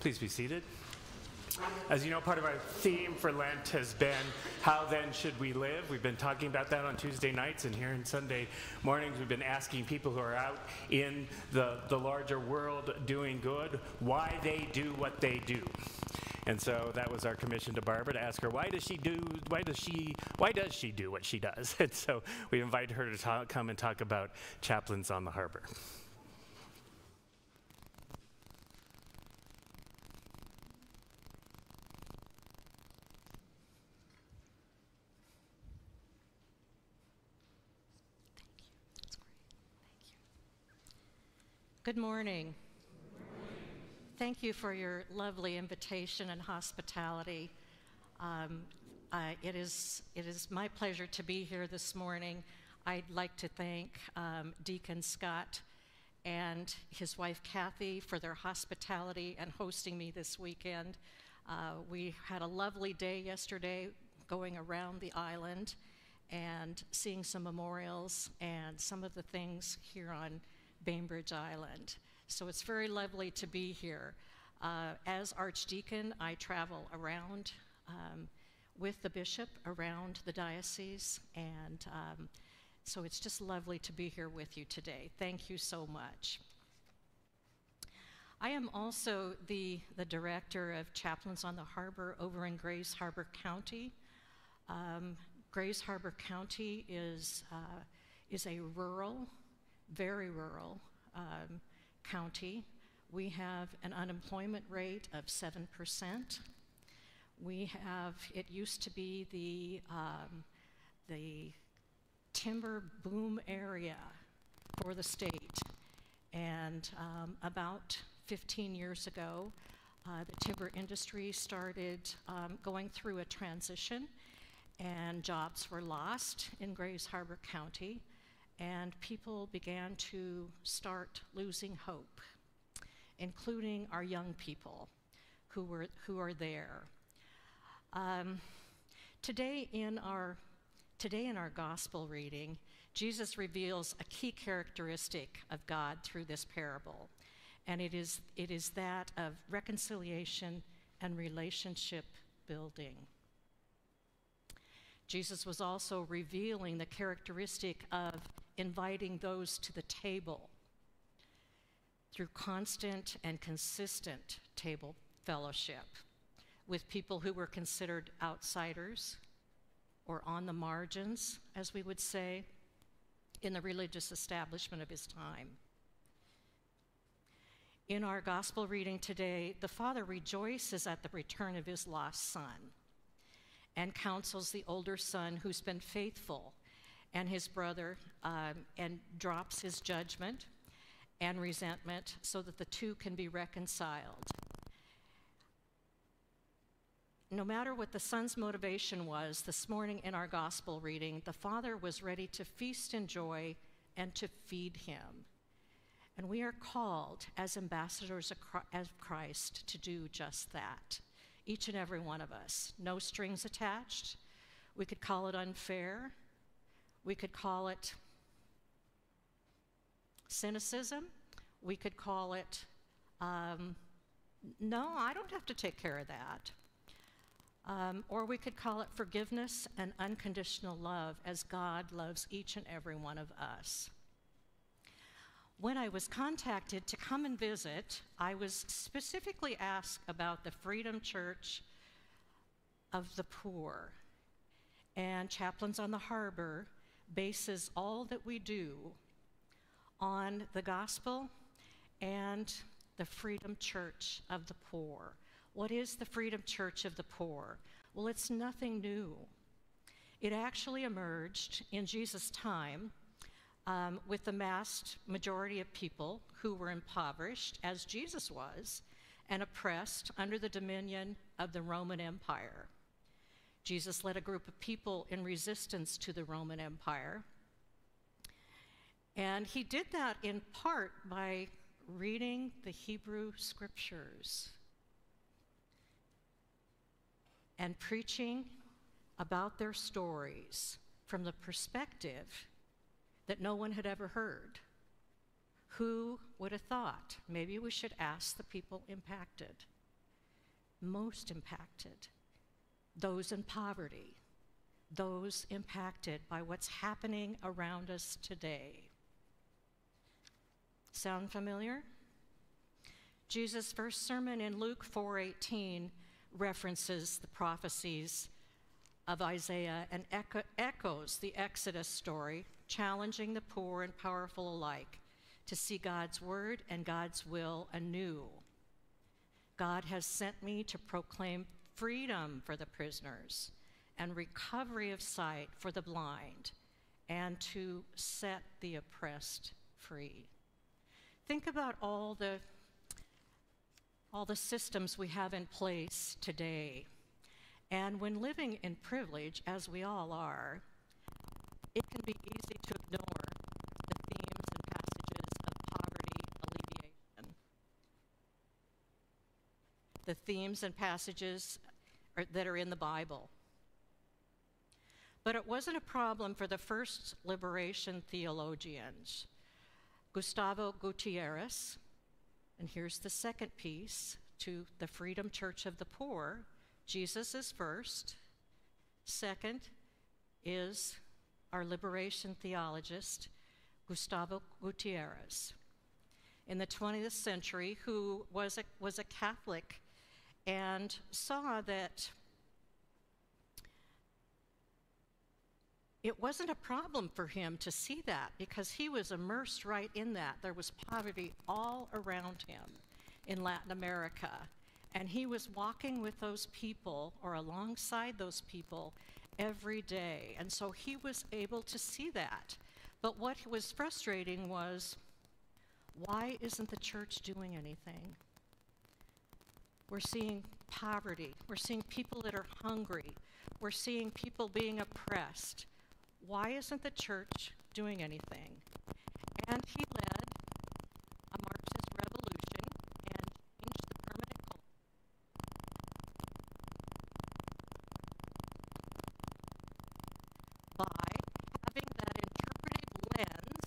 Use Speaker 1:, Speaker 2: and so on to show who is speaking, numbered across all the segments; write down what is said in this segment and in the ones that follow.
Speaker 1: Please be seated. As you know, part of our theme for Lent has been, how then should we live? We've been talking about that on Tuesday nights, and here on Sunday mornings we've been asking people who are out in the larger world doing good, why they do what they do. And so that was our commission to Barbara, to ask her, why does she do what she does? And so we invited her to come and talk about Chaplains on the Harbor.
Speaker 2: Good morning. Thank you for your lovely invitation and hospitality. It is my pleasure to be here this morning. I'd like to thank Deacon Scott and his wife Kathy for their hospitality and hosting me this weekend. We had a lovely day yesterday going around the island and seeing some memorials and some of the things here on Bainbridge Island. So it's very lovely to be here. As Archdeacon, I travel around with the bishop around the diocese, and so it's just lovely to be here with you today. Thank you so much. I am also the director of Chaplains on the Harbor over in Grays Harbor County. Grays Harbor County is a rural, very rural county. We have an unemployment rate of 7%. It used to be the timber boom area for the state. And about 15 years ago, the timber industry started going through a transition, and jobs were lost in Grays Harbor County. And people began to start losing hope, including our young people who are there. Today in our gospel reading, Jesus reveals a key characteristic of God through this parable, and it is that of reconciliation and relationship building. Jesus was also revealing the characteristic of inviting those to the table through constant and consistent table fellowship with people who were considered outsiders or on the margins, as we would say, in the religious establishment of his time. In our gospel reading today, the Father rejoices at the return of his lost son and counsels the older son who's been faithful and his brother, and drops his judgment and resentment so that the two can be reconciled. No matter what the son's motivation was, this morning in our gospel reading, the Father was ready to feast in joy and to feed him. And we are called as ambassadors of Christ to do just that. Each and every one of us, no strings attached. We could call it unfair. We could call it cynicism. We could call it, no, I don't have to take care of that. Or we could call it forgiveness and unconditional love as God loves each and every one of us. When I was contacted to come and visit, I was specifically asked about the Freedom Church of the Poor. And Chaplains on the Harbor bases all that we do on the gospel and the Freedom Church of the Poor. What is the Freedom Church of the Poor? Well, it's nothing new. It actually emerged in Jesus' time with the vast majority of people who were impoverished, as Jesus was, and oppressed under the dominion of the Roman Empire. Jesus led a group of people in resistance to the Roman Empire. And he did that in part by reading the Hebrew Scriptures and preaching about their stories from the perspective that no one had ever heard. Who would have thought? Maybe we should ask the people impacted. most impacted, those in poverty, those impacted by what's happening around us today. Sound familiar? Jesus' first sermon in Luke 4:18 references the prophecies of Isaiah and echoes the Exodus story, challenging the poor and powerful alike to see God's word and God's will anew. God has sent me to proclaim freedom for the prisoners and recovery of sight for the blind, and to set the oppressed free. Think about all the systems we have in place today. And when living in privilege, as we all are, it can be easy to ignore the themes and passages of poverty alleviation. The themes and passages that are in the Bible. But it wasn't a problem for the first liberation theologians, Gustavo Gutierrez. And here's the second piece to the Freedom Church of the Poor. Jesus is first. Second is our liberation theologist, Gustavo Gutierrez, in the 20th century, who was a Catholic and saw that it wasn't a problem for him to see that because he was immersed right in that. There was poverty all around him in Latin America, and he was walking with those people or alongside those people every day, and so he was able to see that. But what was frustrating was, why isn't the church doing anything? We're seeing poverty. We're seeing people that are hungry. We're seeing people being oppressed. Why isn't the church doing anything? And he led a Marxist revolution and changed the permanent culture by having that interpretive lens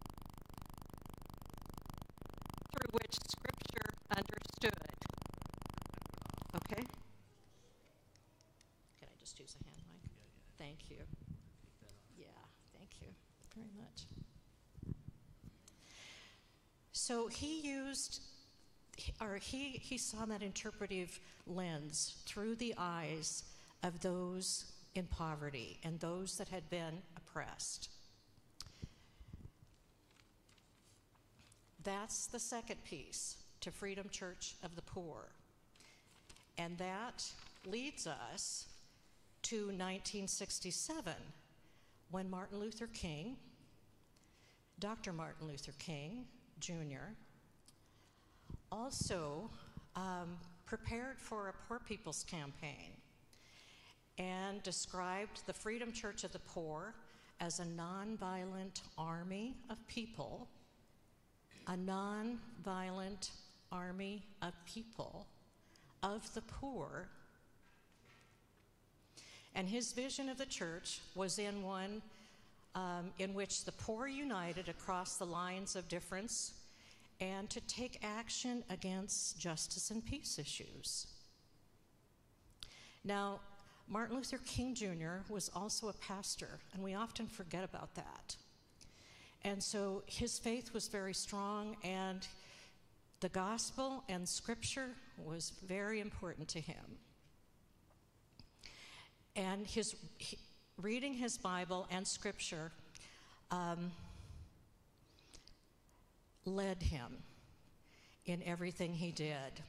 Speaker 2: through which Scripture understood. Okay? Can I just use a hand mic? Thank you. Yeah, thank you very much. So he saw that interpretive lens through the eyes of those in poverty and those that had been oppressed. That's the second piece to Freedom Church of the Poor. And that leads us to 1967, when Martin Luther King, Dr. Martin Luther King, Jr., also prepared for a Poor People's Campaign and described the Freedom Church of the Poor as a nonviolent army of people, a nonviolent army of people, of the poor. And his vision of the church was in one in which the poor united across the lines of difference and to take action against justice and peace issues. Now, Martin Luther King Jr. was also a pastor, and we often forget about that. And so his faith was very strong, and the gospel and scripture was very important to him. And reading his Bible and scripture led him in everything he did.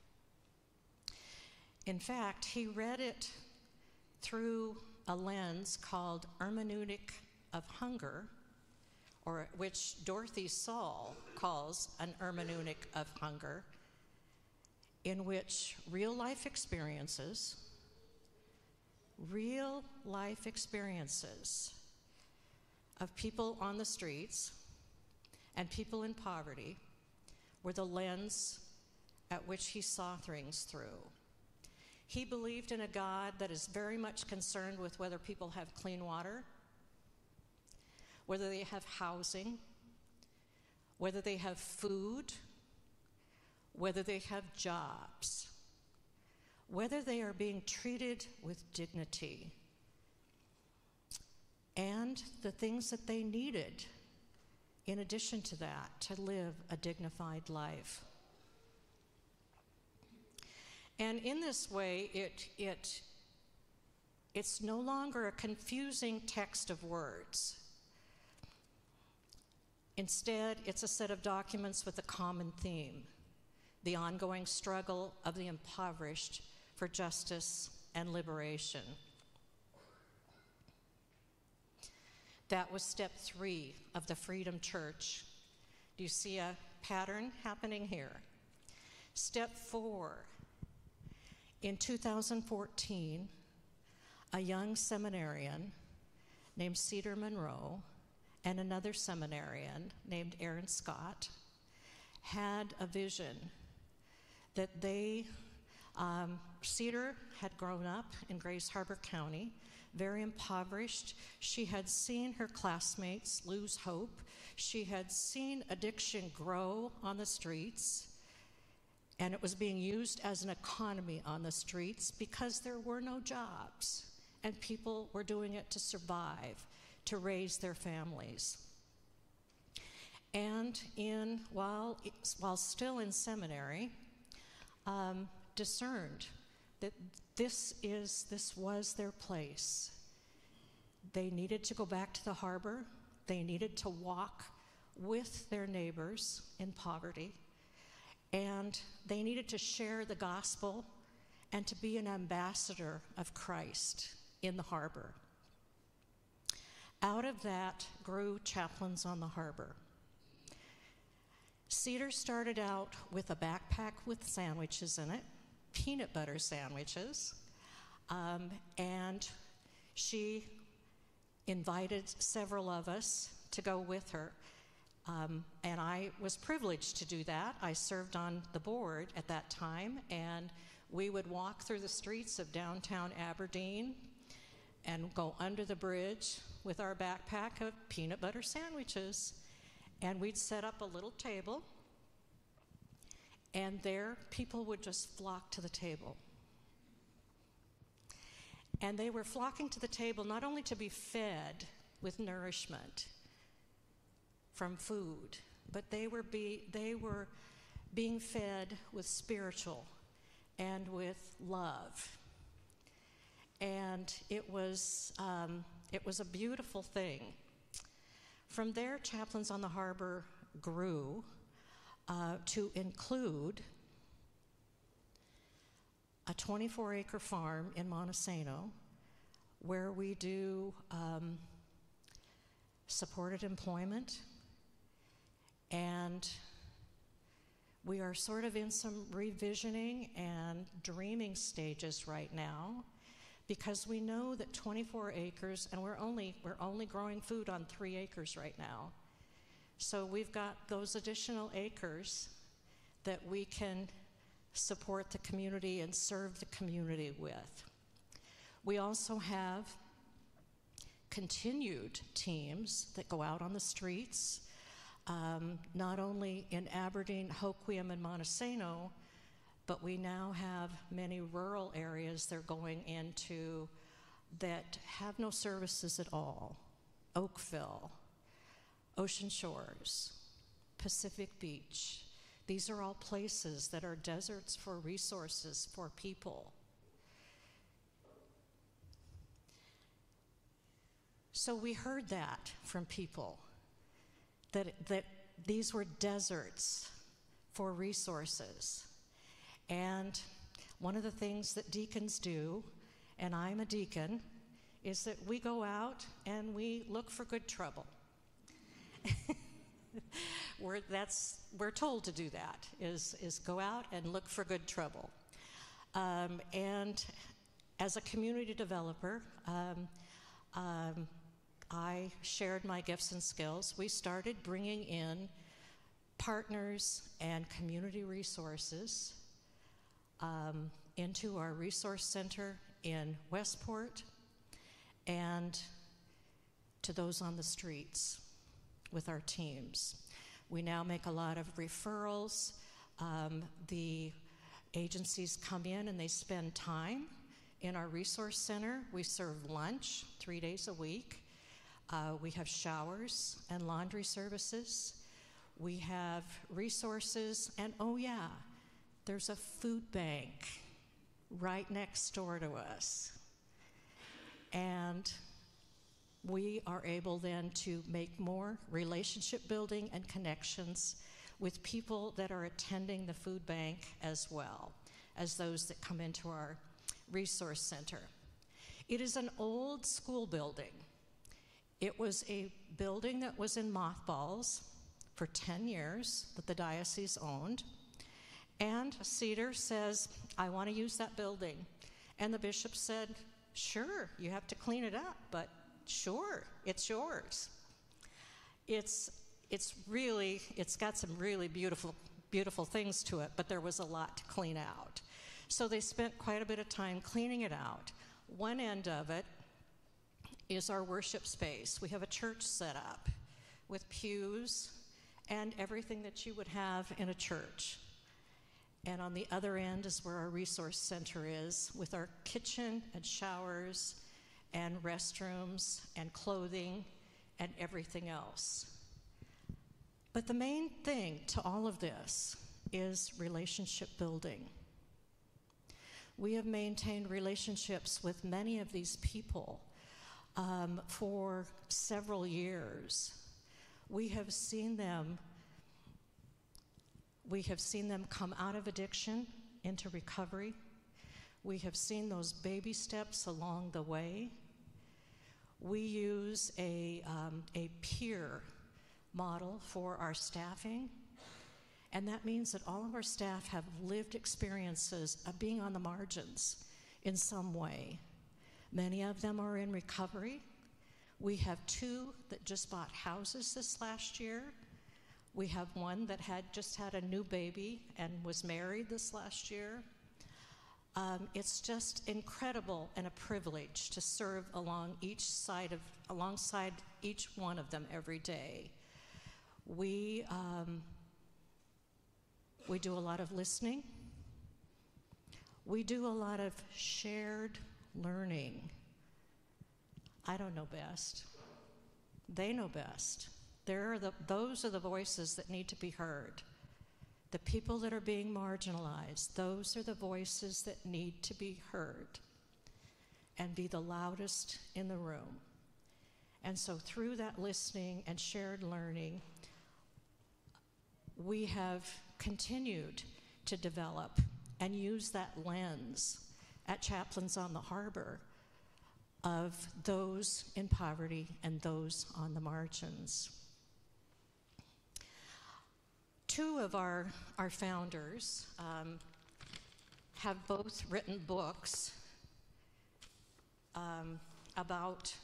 Speaker 2: In fact, he read it through a lens called hermeneutic of hunger, or which Dorothy Saul calls an hermeneutic of hunger, in which real life experiences of people on the streets and people in poverty were the lens at which he saw things through. He believed in a God that is very much concerned with whether people have clean water, whether they have housing, whether they have food, whether they have jobs, whether they are being treated with dignity, and the things that they needed in addition to that to live a dignified life. And in this way, it's no longer a confusing text of words. Instead, it's a set of documents with a common theme: the ongoing struggle of the impoverished for justice and liberation. That was step 3 of the Freedom Church. Do you see a pattern happening here? Step 4. In 2014, a young seminarian named Cedar Monroe and another seminarian named Aaron Scott had a vision that Cedar had grown up in Grays Harbor County, very impoverished. She had seen her classmates lose hope. She had seen addiction grow on the streets, and it was being used as an economy on the streets because there were no jobs, and people were doing it to survive, to raise their families. And while still in seminary, discerned that this was their place. They needed to go back to the harbor. They needed to walk with their neighbors in poverty. And they needed to share the gospel and to be an ambassador of Christ in the harbor. Out of that grew Chaplains on the Harbor. Cedar started out with a backpack with sandwiches in it, peanut butter sandwiches, and she invited several of us to go with her. And I was privileged to do that. I served on the board at that time, and we would walk through the streets of downtown Aberdeen and go under the bridge with our backpack of peanut butter sandwiches. And we'd set up a little table, and there people would just flock to the table. And they were flocking to the table not only to be fed with nourishment from food, but they were being fed with spiritual and with love. And it was a beautiful thing. From there, Chaplains on the Harbor grew to include a 24-acre farm in Montesano, where we do supported employment, and we are sort of in some revisioning and dreaming stages right now, because we know that 24 acres, and we're only growing food on 3 acres right now. So we've got those additional acres that we can support the community and serve the community with. We also have continued teams that go out on the streets, not only in Aberdeen, Hoquiam, and Montesano, but we now have many rural areas they're going into that have no services at all. Oakville, Ocean Shores, Pacific Beach. These are all places that are deserts for resources for people. So we heard that from people, that these were deserts for resources. And one of the things that deacons do, and I'm a deacon, is that we go out and we look for good trouble. We're told to do that, is go out and look for good trouble. And as a community developer, I shared my gifts and skills. We started bringing in partners and community resources into our resource center in Westport and to those on the streets with our teams. We now make a lot of referrals. The Agencies come in and they spend time in our resource center. We serve lunch 3 days a week. We have showers and laundry services. We have resources, and oh yeah, there's a food bank right next door to us. And we are able then to make more relationship building and connections with people that are attending the food bank as well as those that come into our resource center. It is an old school building. It was a building that was in mothballs for 10 years that the diocese owned. And Cedar says, I want to use that building. And the bishop said, sure, you have to clean it up, but sure, it's yours. It's got some really beautiful things to it, but there was a lot to clean out. So they spent quite a bit of time cleaning it out. One end of it is our worship space. We have a church set up with pews and everything that you would have in a church. And on the other end is where our resource center is, with our kitchen and showers and restrooms and clothing and everything else. But the main thing to all of this is relationship building. We have maintained relationships with many of these people for several years. We have seen them come out of addiction into recovery. We have seen those baby steps along the way. We use a peer model for our staffing, and that means that all of our staff have lived experiences of being on the margins in some way. Many of them are in recovery. We have 2 that just bought houses this last year. We have one that just had a new baby and was married this last year. It's just incredible and a privilege to serve alongside each one of them every day. We do a lot of listening. We do a lot of shared learning. I don't know best. They know best. Those are the voices that need to be heard. The people that are being marginalized, those are the voices that need to be heard and be the loudest in the room. And so through that listening and shared learning, we have continued to develop and use that lens at Chaplains on the Harbor of those in poverty and those on the margins. 2 of our founders have both written books about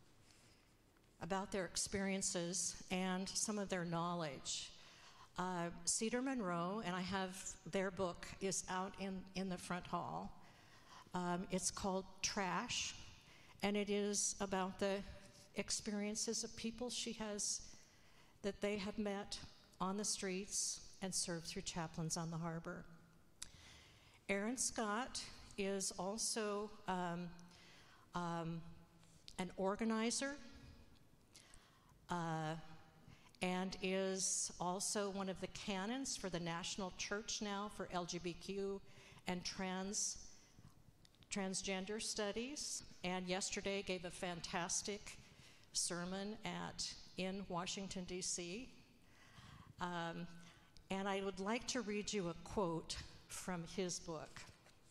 Speaker 2: their experiences and some of their knowledge. Cedar Monroe, and I have their book, is out in the front hall. It's called Trash, and it is about the experiences of people that they have met on the streets and served through Chaplains on the Harbor. Aaron Scott is also an organizer and is also one of the canons for the National Church now for LGBTQ and transgender studies, and yesterday gave a fantastic sermon in Washington, D.C. And I would like to read you a quote from his book.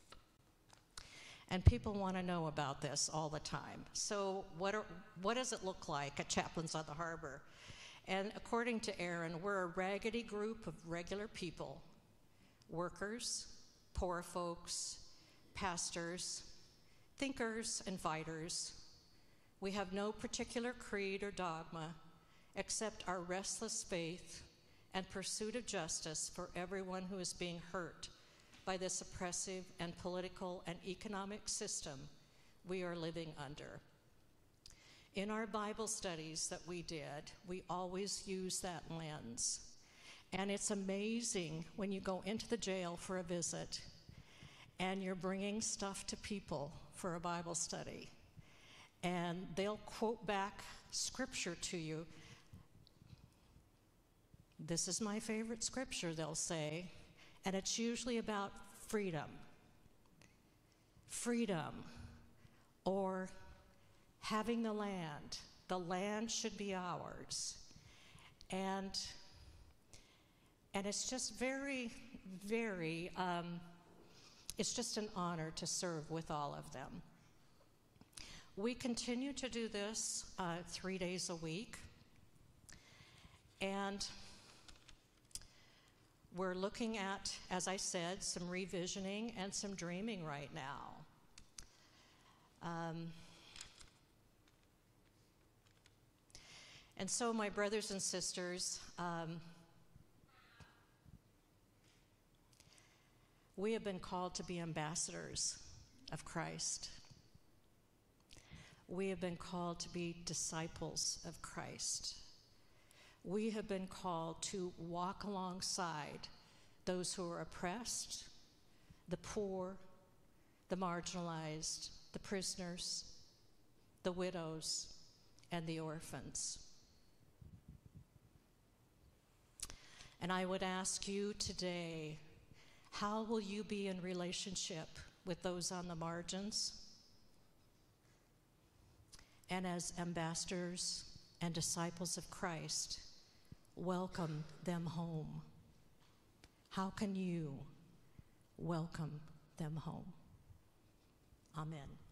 Speaker 2: And people want to know about this all the time. So what does it look like at Chaplains on the Harbor? And according to Aaron, we're a raggedy group of regular people, workers, poor folks, pastors, thinkers, and fighters. We have no particular creed or dogma except our restless faith and pursuit of justice for everyone who is being hurt by this oppressive and political and economic system we are living under. In our Bible studies that we did, we always use that lens. And it's amazing when you go into the jail for a visit and you're bringing stuff to people for a Bible study, and they'll quote back scripture to you. This is my favorite scripture, they'll say, and it's usually about freedom. Freedom, or having the land. The land should be ours. And it's just very, very, it's just an honor to serve with all of them. We continue to do this 3 days a week, and we're looking at, as I said, some revisioning and some dreaming right now. And so, my brothers and sisters, we have been called to be ambassadors of Christ. We have been called to be disciples of Christ. We have been called to walk alongside those who are oppressed, the poor, the marginalized, the prisoners, the widows, and the orphans. And I would ask you today, how will you be in relationship with those on the margins? And as ambassadors and disciples of Christ, welcome them home. How can you welcome them home? Amen.